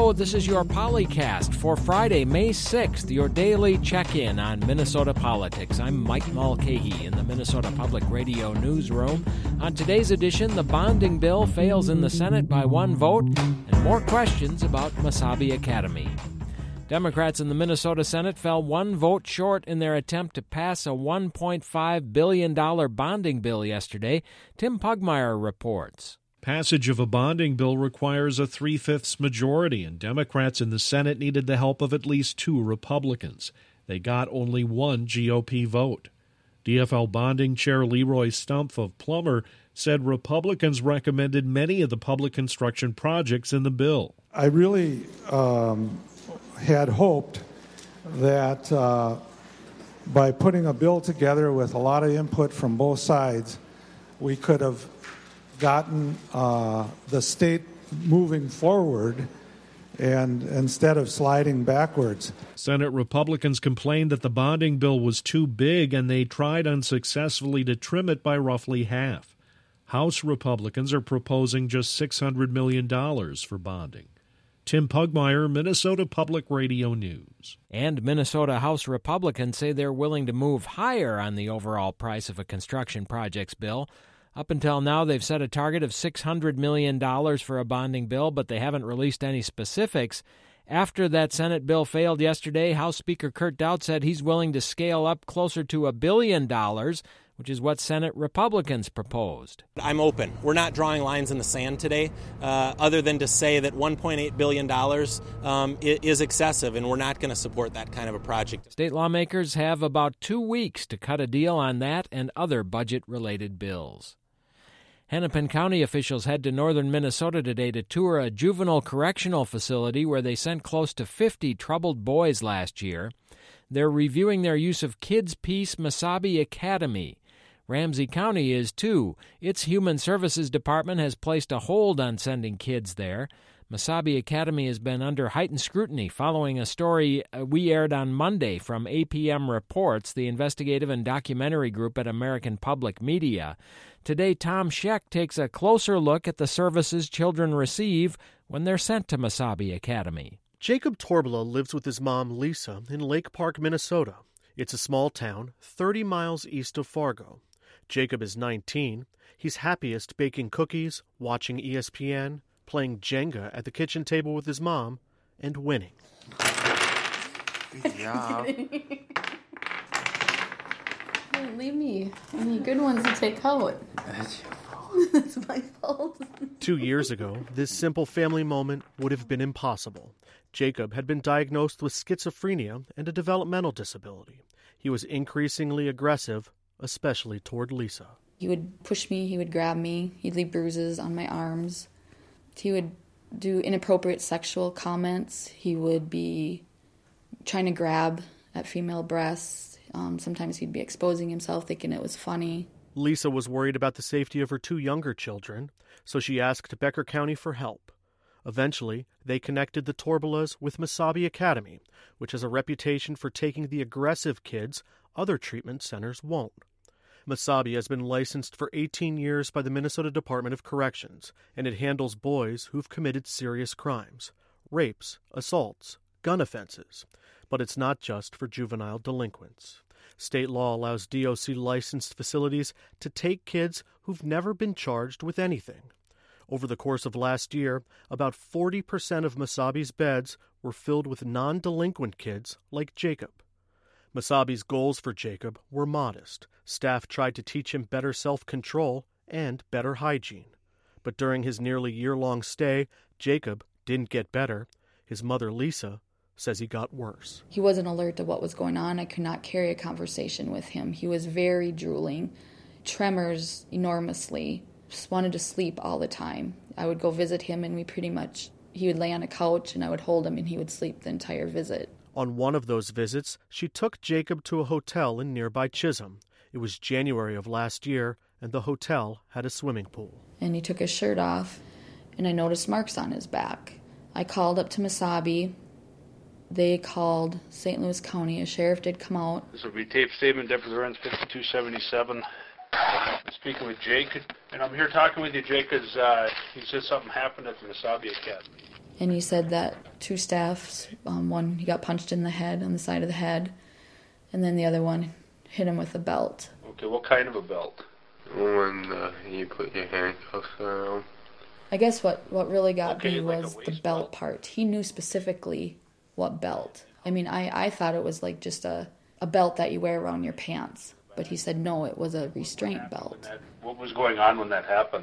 Hello, this is your Polycast for Friday, May 6th, your daily check-in on Minnesota politics. I'm Mike Mulcahy in the Minnesota Public Radio newsroom. On today's edition, the bonding bill fails in the Senate by one vote, and more questions about Mesabi Academy. Democrats in the Minnesota Senate fell one vote short in their attempt to pass a $1.5 billion bonding bill yesterday. Tim Pugmire reports. Passage of a bonding bill requires a 3/5 majority, and Democrats in the Senate needed the help of at least two Republicans. They got only one GOP vote. DFL bonding chair Leroy Stumpf of Plummer said Republicans recommended many of the public construction projects in the bill. I really had hoped that by putting a bill together with a lot of input from both sides, we could have gotten the state moving forward and instead of sliding backwards. Senate Republicans complained that the bonding bill was too big, and they tried unsuccessfully to trim it by roughly half. House Republicans are proposing just $600 million for bonding. Tim Pugmire, Minnesota Public Radio News. And Minnesota House Republicans say they're willing to move higher on the overall price of a construction projects bill. Up until now, they've set a target of $600 million for a bonding bill, but they haven't released any specifics. After that Senate bill failed yesterday, House Speaker Kurt Daudt said he's willing to scale up closer to $1 billion, which is what Senate Republicans proposed. I'm open. We're not drawing lines in the sand today, other than to say that $1.8 billion is excessive, and we're not going to support that kind of a project. State lawmakers have about 2 weeks to cut a deal on that and other budget-related bills. Hennepin County officials head to northern Minnesota today to tour a juvenile correctional facility where they sent close to 50 troubled boys last year. They're reviewing their use of Kids Peace Mesabi Academy. Ramsey County is, too. Its Human Services Department has placed a hold on sending kids there. Mesabi Academy has been under heightened scrutiny following a story we aired on Monday from APM Reports, the investigative and documentary group at American Public Media. Today, Tom Scheck takes a closer look at the services children receive when they're sent to Mesabi Academy. Jacob Torbala lives with his mom, Lisa, in Lake Park, Minnesota. It's a small town 30 miles east of Fargo. Jacob is 19. He's happiest baking cookies, watching ESPN, playing Jenga at the kitchen table with his mom, and winning. Good job. Don't leave me any good ones to take out. That's your fault. That's my fault. 2 years ago, this simple family moment would have been impossible. Jacob had been diagnosed with schizophrenia and a developmental disability. He was increasingly aggressive, especially toward Lisa. He would push me, he would grab me, he'd leave bruises on my arms. He would do inappropriate sexual comments. He would be trying to grab at female breasts. Sometimes he'd be exposing himself, thinking it was funny. Lisa was worried about the safety of her two younger children, so she asked Becker County for help. Eventually, they connected the Torbalas with Mesabi Academy, which has a reputation for taking the aggressive kids other treatment centers won't. Mesabi has been licensed for 18 years by the Minnesota Department of Corrections, and it handles boys who've committed serious crimes, rapes, assaults, gun offenses. But it's not just for juvenile delinquents. State law allows DOC-licensed facilities to take kids who've never been charged with anything. Over the course of last year, about 40% of Mesabi's beds were filled with non-delinquent kids like Jacob. Mesabi's goals for Jacob were modest. Staff tried to teach him better self-control and better hygiene. But during his nearly year-long stay, Jacob didn't get better. His mother, Lisa, says he got worse. He wasn't alert to what was going on. I could not carry a conversation with him. He was very drooling, tremors enormously, just wanted to sleep all the time. I would go visit him and he would lay on a couch and I would hold him and he would sleep the entire visit. On one of those visits, she took Jacob to a hotel in nearby Chisholm. It was January of last year, and the hotel had a swimming pool. And he took his shirt off, and I noticed marks on his back. I called up to Mesabi. They called St. Louis County. A sheriff did come out. This will be tape statement, Deputy Lorenz 5277. I'm speaking with Jake, and I'm here talking with you, Jake, because he said something happened at the Mesabi Academy. And he said that 2 staffs, one he got punched in the head, on the side of the head, and then the other one hit him with a belt. Okay, what kind of a belt? When you put your handcuffs around. I guess what really got me like was a the waist belt belt? part. He knew specifically what belt. I mean, I thought it was like just a belt that you wear around your pants. But he said no, it was a restraint belt. What was going on when that happened?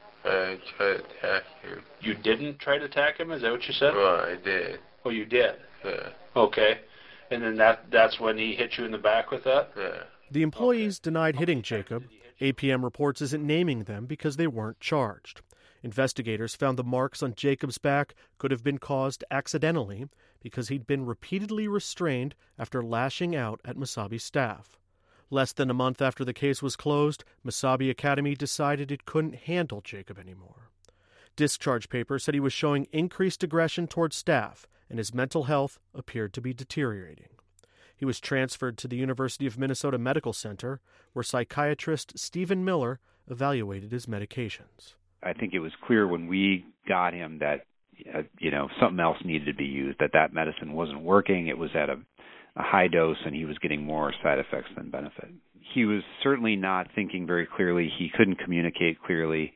I tried to attack him. You didn't try to attack him? Is that what you said? Well, I did. Oh, you did? Yeah. Okay. And then that's when he hit you in the back with that? Yeah. The employees denied hitting Jacob. APM reports isn't naming them because they weren't charged. Investigators found the marks on Jacob's back could have been caused accidentally because he'd been repeatedly restrained after lashing out at Mesabi staff. Less than a month after the case was closed, Mesabi Academy decided it couldn't handle Jacob anymore. Discharge papers said he was showing increased aggression towards staff, and his mental health appeared to be deteriorating. He was transferred to the University of Minnesota Medical Center, where psychiatrist Stephen Miller evaluated his medications. I think it was clear when we got him that, something else needed to be used, that medicine wasn't working. It was at a high dose, and he was getting more side effects than benefit. He was certainly not thinking very clearly. He couldn't communicate clearly.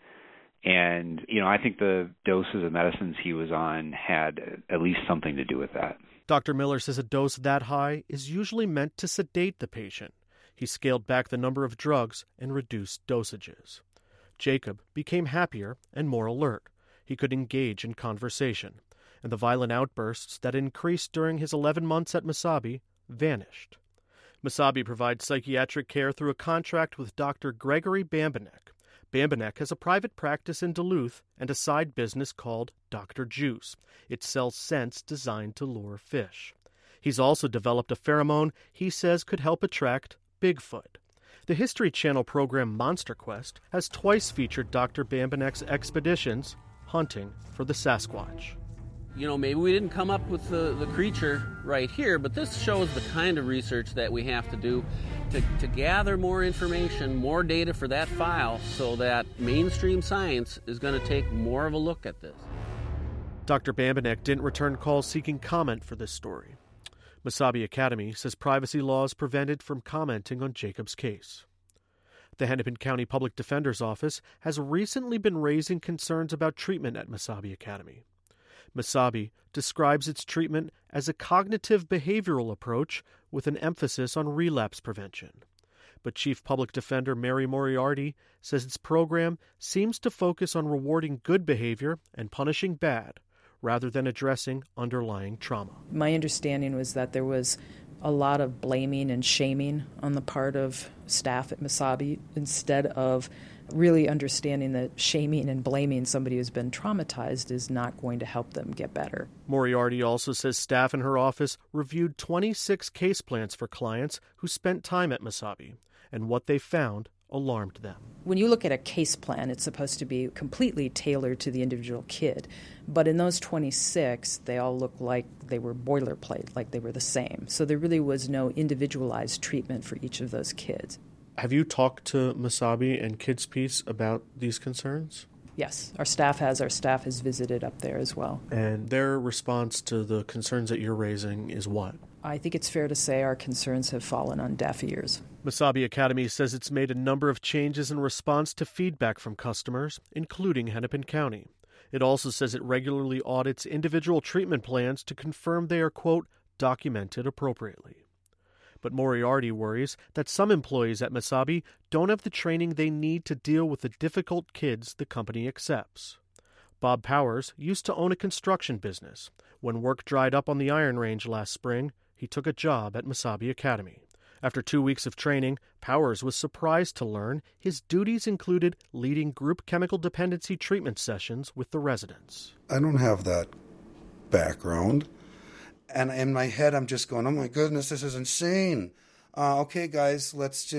And, I think the doses of medicines he was on had at least something to do with that. Dr. Miller says a dose that high is usually meant to sedate the patient. He scaled back the number of drugs and reduced dosages. Jacob became happier and more alert. He could engage in conversation, and the violent outbursts that increased during his 11 months at Mesabi vanished. Mesabi provides psychiatric care through a contract with Dr. Gregory Bambanek. Bambanek has a private practice in Duluth and a side business called Dr. Juice. It sells scents designed to lure fish. He's also developed a pheromone he says could help attract Bigfoot. The History Channel program Monster Quest has twice featured Dr. Bambanek's expeditions hunting for the Sasquatch. Maybe we didn't come up with the creature right here, but this shows the kind of research that we have to do to gather more information, more data for that file, so that mainstream science is going to take more of a look at this. Dr. Bambanek didn't return calls seeking comment for this story. Mesabi Academy says privacy laws prevented from commenting on Jacob's case. The Hennepin County Public Defender's Office has recently been raising concerns about treatment at Mesabi Academy. Mesabi describes its treatment as a cognitive behavioral approach with an emphasis on relapse prevention. But Chief Public Defender Mary Moriarty says its program seems to focus on rewarding good behavior and punishing bad, rather than addressing underlying trauma. My understanding was that there was a lot of blaming and shaming on the part of staff at Mesabi instead of really understanding that shaming and blaming somebody who's been traumatized is not going to help them get better. Moriarty also says staff in her office reviewed 26 case plans for clients who spent time at Mesabi, and what they found alarmed them. When you look at a case plan, it's supposed to be completely tailored to the individual kid. But in those 26, they all look like they were boilerplate, like they were the same. So there really was no individualized treatment for each of those kids. Have you talked to Mesabi and Kids Peace about these concerns? Yes, our staff has visited up there as well. And their response to the concerns that you're raising is what? I think it's fair to say our concerns have fallen on deaf ears. Mesabi Academy says it's made a number of changes in response to feedback from customers, including Hennepin County. It also says it regularly audits individual treatment plans to confirm they are, quote, documented appropriately. But Moriarty worries that some employees at Mesabi don't have the training they need to deal with the difficult kids the company accepts. Bob Powers used to own a construction business. When work dried up on the Iron Range last spring, he took a job at Mesabi Academy. After 2 weeks of training, Powers was surprised to learn his duties included leading group chemical dependency treatment sessions with the residents. I don't have that background. And in my head, I'm just going, oh my goodness, this is insane. Okay, guys,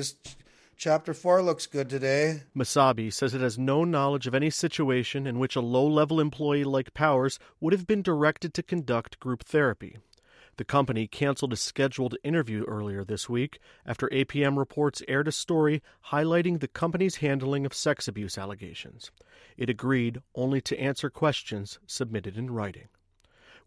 Chapter 4 looks good today. Mesabi says it has no knowledge of any situation in which a low-level employee like Powers would have been directed to conduct group therapy. The company canceled a scheduled interview earlier this week after APM Reports aired a story highlighting the company's handling of sex abuse allegations. It agreed only to answer questions submitted in writing.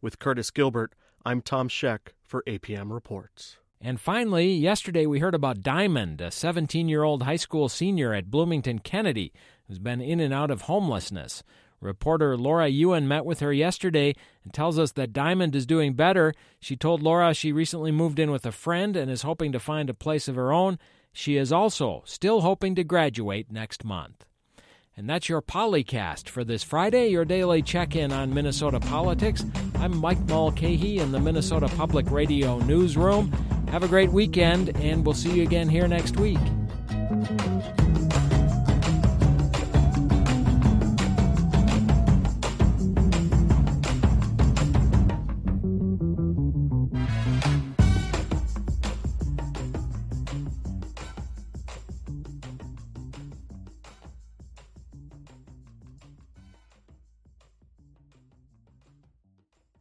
With Curtis Gilbert, I'm Tom Scheck for APM Reports. And finally, yesterday we heard about Diamond, a 17-year-old high school senior at Bloomington Kennedy who's been in and out of homelessness. Reporter Laura Ewan met with her yesterday and tells us that Diamond is doing better. She told Laura she recently moved in with a friend and is hoping to find a place of her own. She is also still hoping to graduate next month. And that's your Polycast for this Friday, your daily check-in on Minnesota politics. I'm Mike Mulcahy in the Minnesota Public Radio Newsroom. Have a great weekend, and we'll see you again here next week.